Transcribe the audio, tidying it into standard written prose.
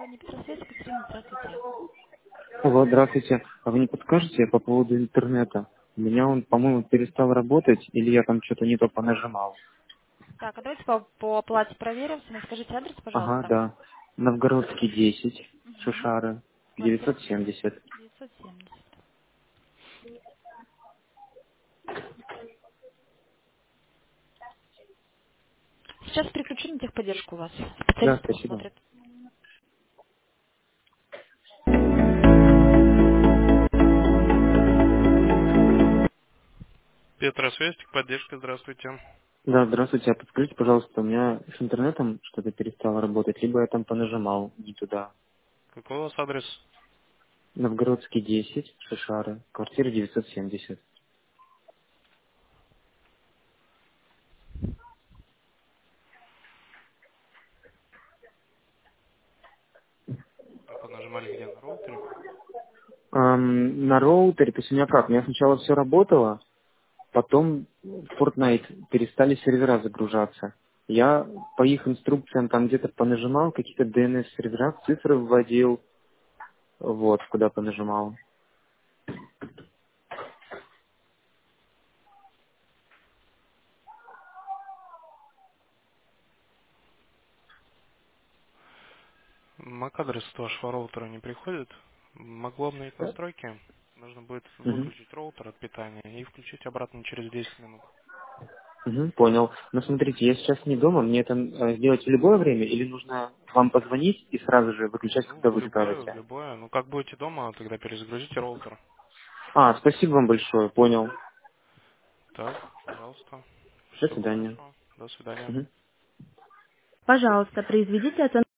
Компания Петросвязь, Екатерина, здравствуйте. Алло, здравствуйте. А вы не подскажете по поводу интернета? У меня он, по-моему, перестал работать, или я там что-то не то понажимал. Так, а давайте по оплате проверим. Скажите адрес, Ага, пожалуйста. да. Новгородский 10, Угу. Шишары, Квартира 970. 970. Сейчас переключу на техподдержку у вас. Да, Специалист спасибо. посмотрит. Петросвязь, техподдержка, здравствуйте. Да, здравствуйте. А подскажите, пожалуйста, у меня с интернетом что-то перестало работать, либо я там понажимал не туда. Какой у вас адрес? Новгородский 10, Шишары, квартира 970. А понажимали где, на роутере? На роутере, то есть у меня как? У меня сначала все работало, потом в Fortnite перестали сервера загружаться. Я по их инструкциям там где-то понажимал, какие-то DNS-сервера, цифры вводил, вот, куда понажимал. MAC-адрес от вашего роутера не приходит. Могло обновить настройки. Нужно будет Мгм. выключить роутер от питания и включить обратно через 10 минут. Мгм, понял. Но смотрите, я сейчас не дома, мне это сделать в любое время или нужно вам позвонить и сразу же выключать, Ну, когда в вы любое, в скажете? любое. Ну, как будете дома, тогда перезагрузите роутер. А, спасибо вам большое, понял. Так, пожалуйста. До Всего свидания. хорошего. До свидания. Мгм. Пожалуйста, произведите оценку.